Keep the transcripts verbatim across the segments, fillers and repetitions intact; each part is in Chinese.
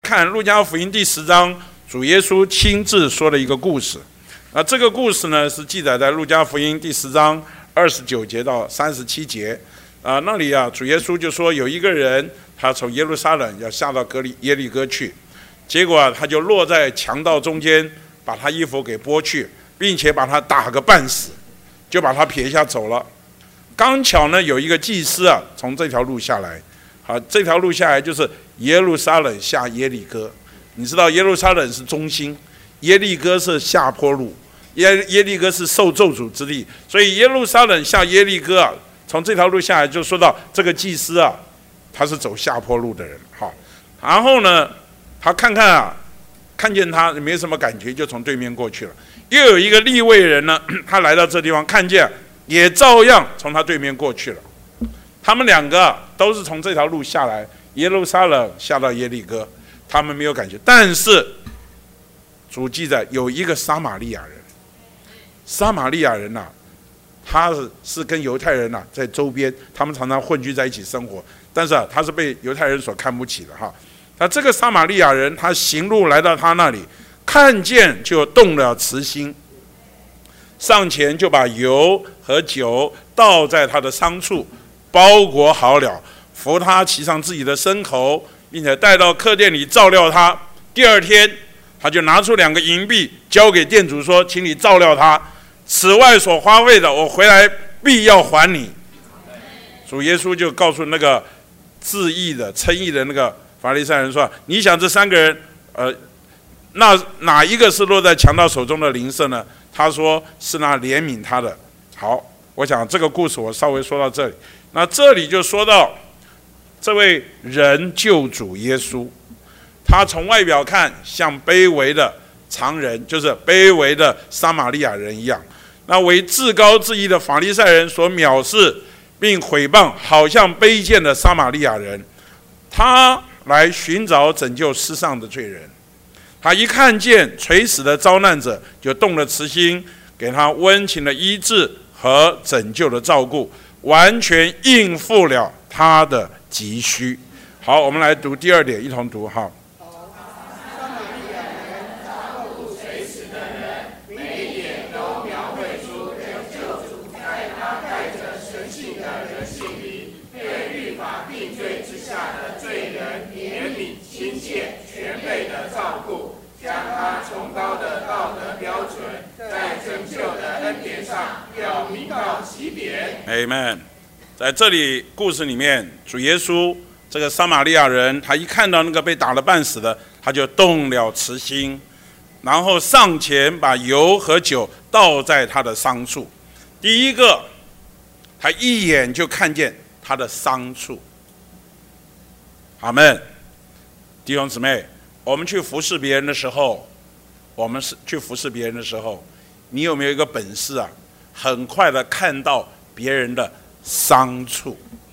看路加福音第十章，主耶稣亲自说了一个故事。那这个故事呢，是记载在路加福音第十章二十九节到三十七节。啊，那里啊，主耶稣就说有一个人，他从耶路撒冷要下到革里耶利哥去，结果啊，他就落在强盗中间，把他衣服给剥去，并且把他打个半死，就把他撇下走了。刚巧呢，有一个祭司啊，从这条路下来，好，这条路下来就是耶路撒冷下耶利哥。你知道耶路撒冷是中心，耶利哥是下坡路，耶耶利哥是受咒诅之地，所以耶路撒冷下耶利哥啊。从这条路下来，就说到这个祭司啊，他是走下坡路的人，好，然后呢，他看看啊，看见他没什么感觉，就从对面过去了。又有一个利未人呢，他来到这地方，看见也照样从他对面过去了。他们两个都是从这条路下来，耶路撒冷下到耶利哥，他们没有感觉。但是主记载有一个撒玛利亚人，撒玛利亚人呐、啊。他是跟犹太人呐、啊、在周边，他们常常混居在一起生活，但是啊，他是被犹太人所看不起的哈。那这个撒玛利亚人，他行路来到他那里，看见就动了慈心，上前就把油和酒倒在他的伤处，包裹好了，扶他骑上自己的牲口，并且带到客店里照料他。第二天，他就拿出两个银币交给店主说：“请你照料他。此外所花费的，我回来必要还你。”主耶稣就告诉那个自义的、称义的那个法利赛人说：“你想这三个人，呃，那哪一个是落在强盗手中的邻舍呢？”他说：“是那怜悯他的。”好，我想这个故事我稍微说到这里。那这里就说到这位人救主耶稣，他从外表看像卑微的常人，就是卑微的撒玛利亚人一样。那为至高至义的法利赛人所藐视并毁谤，好像卑贱的撒玛利亚人，他来寻找拯救世上的罪人。他一看见垂死的遭难者，就动了慈心，给他温情的医治和拯救的照顾，完全应付了他的急需。好，我们来读第二点，一同读哈。Amen。 在这里故事里面，主耶稣这个撒玛利亚人，他一看到那个被打了半死的，他就动了慈心，然后上前把油和酒倒在他的伤处。第一个，他一眼就看见他的伤处。阿们。弟兄姊妹，我们去服侍别人的时候，我们是去服侍别人的时候，你有没有一个本事啊？很快的看到别人的伤处，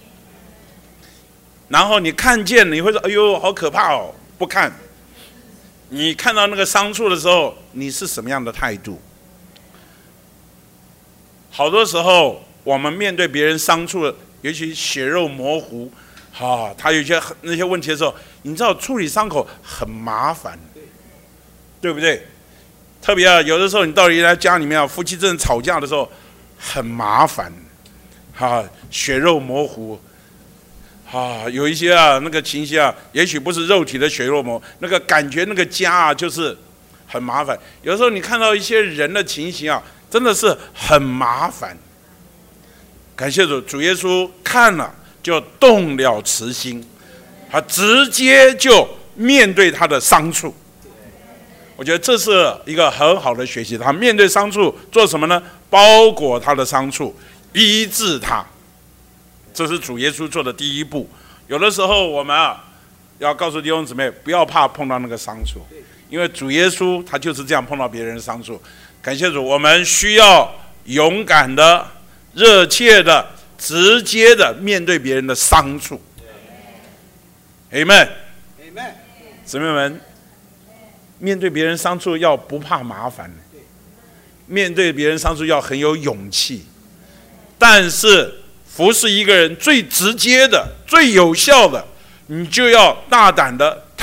然后你看见你会说：“哎呦，好可怕哦！”不看。你看到那个伤处的时候，你是什么样的态度？好多时候，我们面对别人伤处，尤其血肉模糊，哈、啊，他有一些那些问题的时候，你知道处理伤口很麻烦，对不对？特别啊，有的时候你到人家家里面啊，夫妻真的吵架的时候，很麻烦，哈、啊，血肉模糊，啊，有一些啊那个情形啊，也许不是肉体的血肉模糊，那个感觉那个家啊，就是很麻烦。有时候你看到一些人的情形啊，真的是很麻烦。感谢主，主耶稣看了就动了慈心，他直接就面对他的伤处。我觉得这是一个很好的学习。他面对伤处做什么呢？包裹他的伤处，医治他。这是主耶稣做的第一步。有的时候我们啊，要告诉弟兄姊妹，不要怕碰到那个伤处，因为主耶稣他就是这样碰到别人的伤处。感谢主，我们需要勇敢的、热切的、直接的面对别人的伤处。Amen。姊妹们，面对别人伤处要不怕麻烦，面对别人伤处要很有勇气。但是服侍一个人最直接的、最有效的，你就要大胆的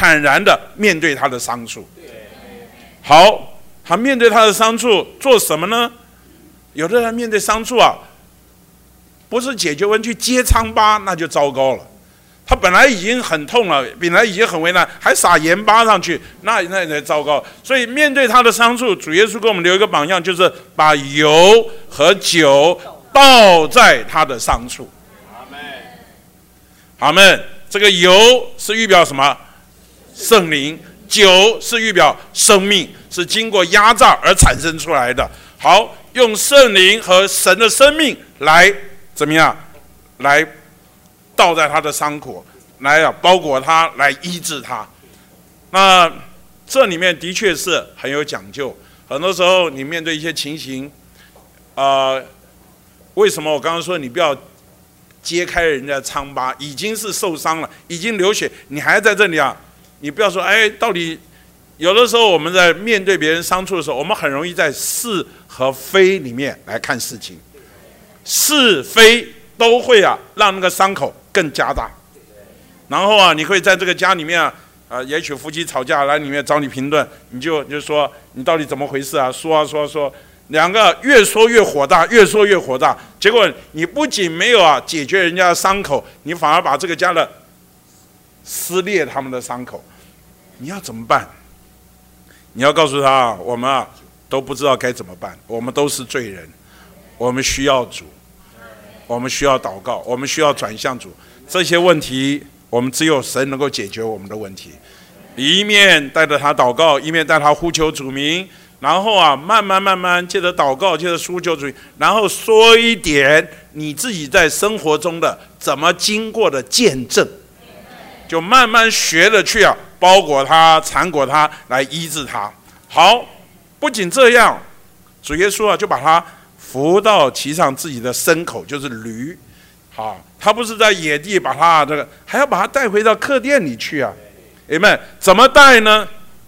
坦然的面对他的伤处。好，他面对他的伤处做什么呢？有的人面对伤处啊，不是解决问题去揭疮疤，那就糟糕了。他本来已经很痛了，本来已经很为难，还撒盐巴上去，那那才糟糕。所以面对他的伤处，主耶稣给我们留一个榜样，就是把油和酒倒在他的伤处。阿们，阿们。这个油是预表什么？圣灵。酒是预表生命，是经过压榨而产生出来的。好，用圣灵和神的生命来怎么样？来倒在他的伤口，来啊包裹他，来医治他。那这里面的确是很有讲究。很多时候你面对一些情形，呃，为什么我刚刚说你不要揭开人家的疮疤？已经是受伤了，已经流血，你还在这里啊？你不要说，哎，到底有的时候我们在面对别人伤处的时候，我们很容易在是和非里面来看事情，是非都会啊让那个伤口更加大。然后啊，你会在这个家里面啊，啊，也许夫妻吵架来里面找你评论，你就就说你到底怎么回事啊？说啊说啊说，两个越说越火大，越说越火大。结果你不仅没有啊解决人家的伤口，你反而把这个家的撕裂他们的伤口。你要怎么办？你要告诉他，我们啊都不知道该怎么办，我们都是罪人，我们需要主，我们需要祷告，我们需要转向主。这些问题，我们只有神能够解决我们的问题。一面带着他祷告，一面带他呼求主名，然后啊，慢慢慢慢借着祷告，借着呼求主名，然后说一点你自己在生活中的怎么经过的见证，就慢慢学着去啊。包裹他，缠裹他，来医治他。好，不仅这样，主耶稣啊就把他扶到骑上自己的牲口，就是驴。好，他不是在野地把他这个，还要把他带回到客店里去啊。阿们，怎么带呢？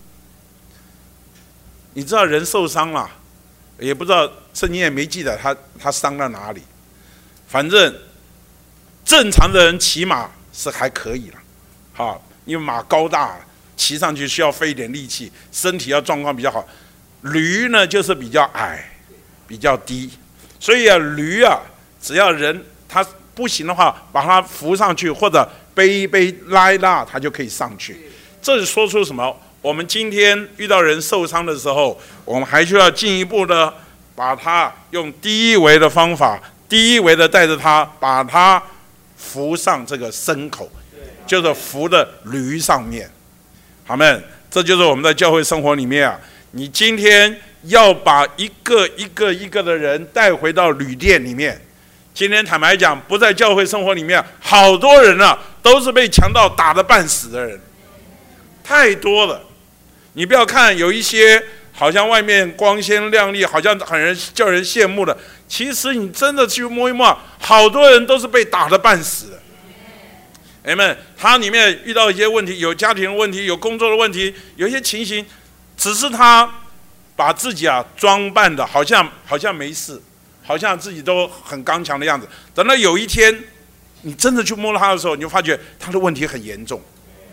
你知道人受伤了，也不知道圣经也没记得他他伤到哪里。反正正常的人骑马是还可以了，好。因为马高大，骑上去需要费一点力气，身体要状况比较好。驴呢就是比较矮，比较低，所以啊，驴啊，只要人他不行的话，把它扶上去或者背一背拉一拉，它就可以上去。这是说出什么？我们今天遇到人受伤的时候，我们还需要进一步的把它用第一维的方法，第一维的带着他，把他扶上这个牲口。就是扶的驴上面，好们，这就是我们在教会生活里面啊，你今天要把一个一个一个的人带回到旅店里面。今天坦白讲，不在教会生活里面，好多人啊都是被强盗打得半死的人，太多了。你不要看有一些好像外面光鲜亮丽，好像很人叫人羡慕的，其实你真的去摸一摸，好多人都是被打得半死的。哎们，他里面遇到一些问题，有家庭的问题，有工作的问题，有一些情形，只是他把自己啊装扮的好像好像没事，好像自己都很刚强的样子。等到有一天，你真的去摸他的时候，你就发觉他的问题很严重。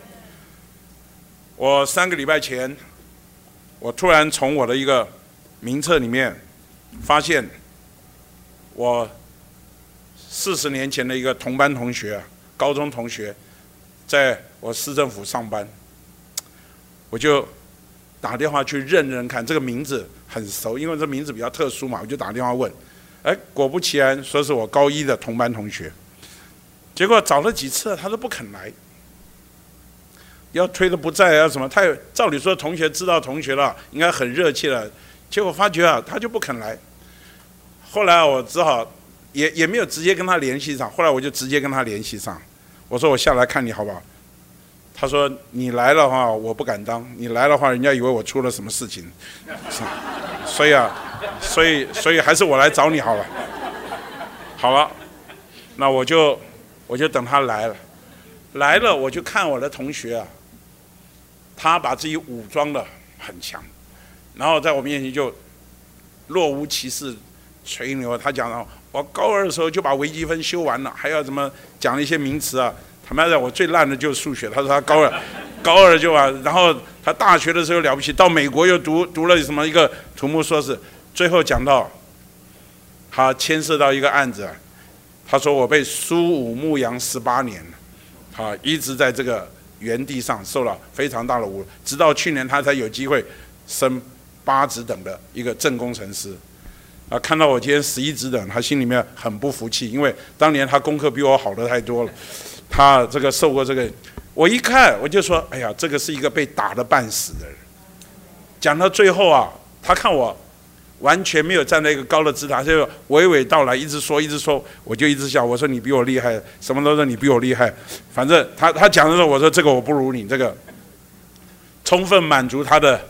我三个礼拜前，我突然从我的一个名册里面发现，我四十年前的一个同班同学啊。高中同学，在我市政府上班，我就打电话去认认看，这个名字很熟，因为这名字比较特殊嘛，我就打电话问，哎，果不其然，说是我高一的同班同学。结果找了几次，他都不肯来，要推的不在啊什么，他有照理说同学知道同学了，应该很热切了，结果发觉啊，他就不肯来。后来我只好也也没有直接跟他联系上，后来我就直接跟他联系上。我说我下来看你好不好？他说你来的话我不敢当，你来的话人家以为我出了什么事情，所以啊，所以所以还是我来找你好了。好了，那我就我就等他来了，来了我就看我的同学啊，他把自己武装的很强，然后在我面前就若无其事吹牛，他讲了。我高二的时候就把微积分修完了，还要怎么讲一些名词啊？坦白讲，我最烂的就是数学。他说他高二， 高二就啊，然后他大学的时候了不起，到美国又读读了什么一个土木硕士，最后讲到他牵涉到一个案子，他说我被苏武牧羊十八年，啊，一直在这个原地上受了非常大的侮辱，直到去年他才有机会升八职等的一个正工程师。啊，看到我今天十一职等，他心里面很不服气，因为当年他功课比我好的太多了，他这个受过这个，我一看我就说，哎呀，这个是一个被打得半死的人。讲到最后啊，他看我完全没有站在一个高的姿态，就娓娓道来，一直说一直说，我就一直笑，我说你比我厉害，什么都说你比我厉害，反正他他讲的时候，我说这个我不如你，这个充分满足他的。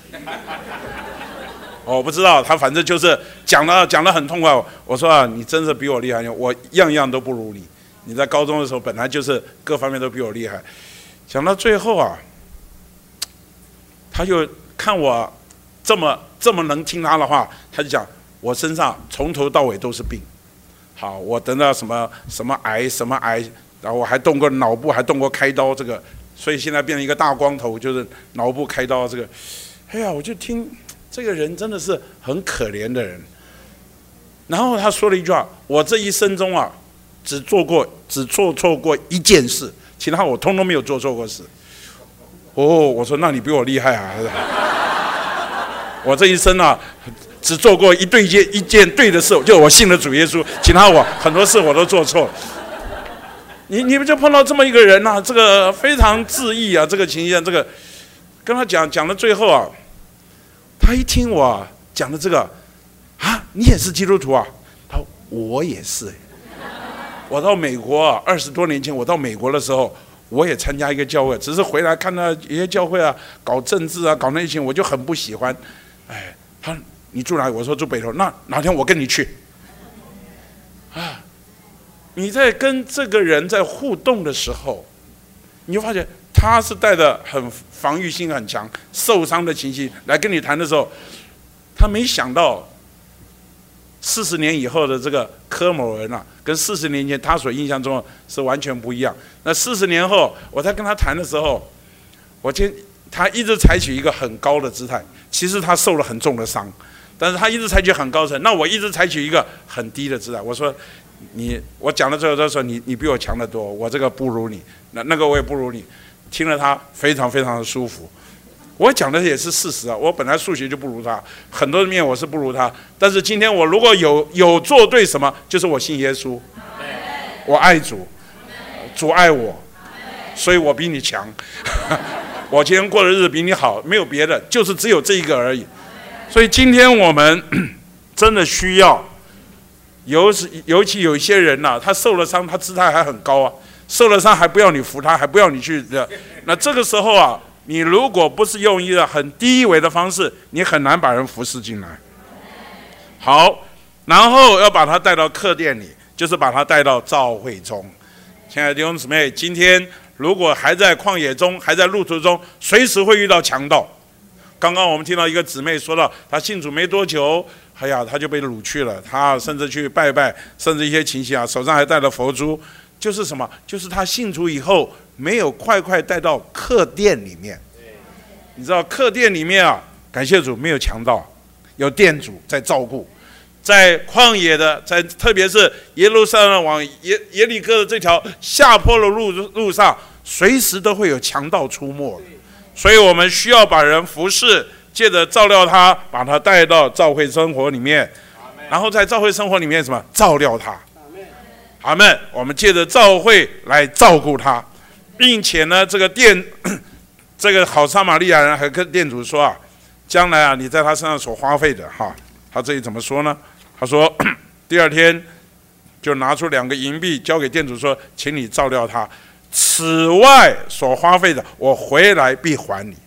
哦、我不知道他反正就是讲了讲得很痛快。我说啊，你真是比我厉害，我样样都不如你。你在高中的时候本来就是各方面都比我厉害。讲到最后啊，他就看我这么这么能听他的话，他就讲我身上从头到尾都是病。好，我得到什么什么癌什么癌，然后我还动过脑部，还动过开刀，这个所以现在变成一个大光头，就是脑部开刀这个。哎呀，我就听。这个人真的是很可怜的人。然后他说了一句话：“我这一生中啊，只做过只做错过一件事，其他我通通没有做错过事。”哦，我说那你比我厉害啊！我这一生啊，只做过一对一件一件对的事，就我信了主耶稣，其他我很多事我都做错了。你你们就碰到这么一个人啊，这个非常自义啊，这个情形，这个跟他讲讲到最后啊。他一听我讲的这个，啊，你也是基督徒啊？他说我也是。我到美国啊，二十多年前我到美国的时候，我也参加一个教会，只是回来看到一些教会啊，搞政治啊，搞那些，我就很不喜欢。哎，他说你住哪里？我说住北投。那哪天我跟你去。啊，你在跟这个人在互动的时候，你就发现。他是带着很防御性很强、受伤的情绪来跟你谈的时候，他没想到四十年以后的这个柯某人啊，跟四十年前他所印象中的是完全不一样。那四十年后，我在跟他谈的时候，我见他一直采取一个很高的姿态，其实他受了很重的伤，但是他一直采取很高层，那我一直采取一个很低的姿态。我说你，我讲到最后的时候，你你比我强得多，我这个不如你，那那个我也不如你。听了他非常非常的舒服，我讲的也是事实啊。我本来数学就不如他，很多面我是不如他，但是今天我如果有有做对什么，就是我信耶稣，我爱主，主爱我，所以我比你强。我今天过的日子比你好，没有别的，就是只有这一个而已。所以今天我们真的需要，尤其尤其有一些人呐、啊，他受了伤，他姿态还很高啊。受了伤还不要你扶他，还不要你去的，那这个时候啊，你如果不是用一个很低微的方式，你很难把人服侍进来。好，然后要把他带到客店里，就是把他带到教会中。亲爱的弟兄姊妹，今天如果还在旷野中，还在路途中，随时会遇到强盗。刚刚我们听到一个姊妹说到，她信主没多久，哎呀，她就被掳去了，她甚至去拜拜，甚至一些情形啊，手上还带了佛珠。就是什么？就是他信主以后没有快快带到客店里面。你知道客店里面啊，感谢主没有强盗，有店主在照顾。在旷野的，在特别是耶路撒冷往耶耶利哥的这条下坡的路路上，随时都会有强盗出没。所以我们需要把人服侍，借着照料他，把他带到教会生活里面，然后在教会生活里面什么照料他。阿们，我们借着教会来照顾他，并且呢，这个店，这个好撒玛利亚人还跟店主说啊，将来啊，你在他身上所花费的哈，他这里怎么说呢？他说，第二天就拿出两个银币交给店主说，请你照料他，此外所花费的，我回来必还你。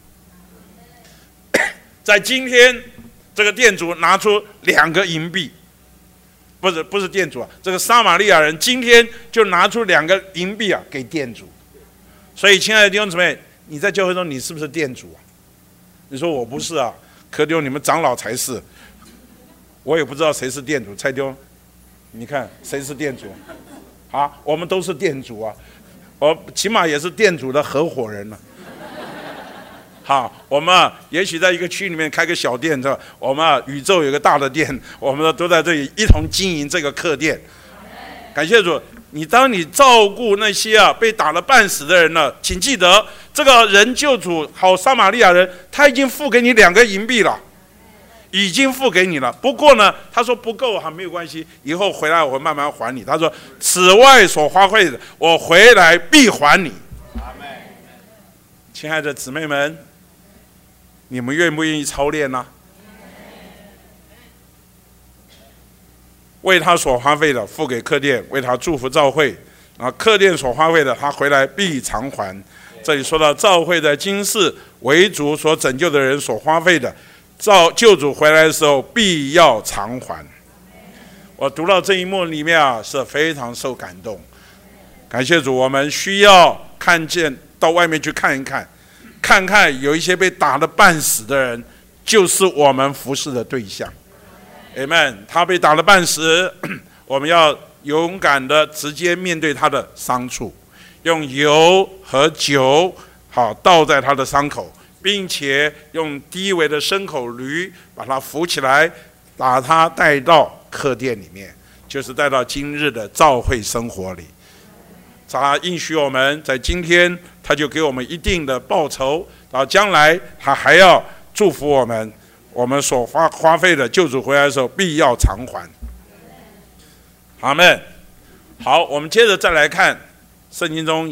在今天，这个店主拿出两个银币。不是不是店主啊，这个撒玛利亚人今天就拿出两个银币啊给店主。所以，亲爱的弟兄姊妹，你在教会中你是不是店主啊？你说我不是啊，可弟兄你们长老才是。我也不知道谁是店主，蔡弟兄，你看谁是店主？啊，我们都是店主啊，我起码也是店主的合伙人了、啊。 好，我们啊，也许在一个区里面开个小店，是吧？我们啊，宇宙有个大的店，我们都在这里一同经营这个客店。感谢主，你当你照顾那些啊被打了半死的人了，请记得，这个人救主好撒玛利亚人，他已经付给你两个银币了，已经付给你了。不过呢，他说不够还没有关系，以后回来我会慢慢还你。他说，此外所花费的，我回来必还你。亲爱的姊妹们，你们愿不愿意操练呢？为他所花费的付给客店，为他祝福教会，啊，客店所花费的他回来必偿还。这里说到教会在今世为主所拯救的人所花费的，造救主回来的时候必要偿还。我读到这一幕里面啊，是非常受感动。感谢主，我们需要看见，到外面去看一看，看看有一些被打得半死的人，就是我们服侍的对象。Amen， 他被打了半死，我们要勇敢的直接面对他的伤处，用油和酒好倒在他的伤口，并且用低微的牲口驴把他扶起来，把他带到客店里面，就是带到今日的教会生活里。他应许我们在今天他就给我们一定的报酬，到将来他还要祝福我们，我们所花花费的救主回来的时候必要偿还。阿们。好，我们接着再来看圣经中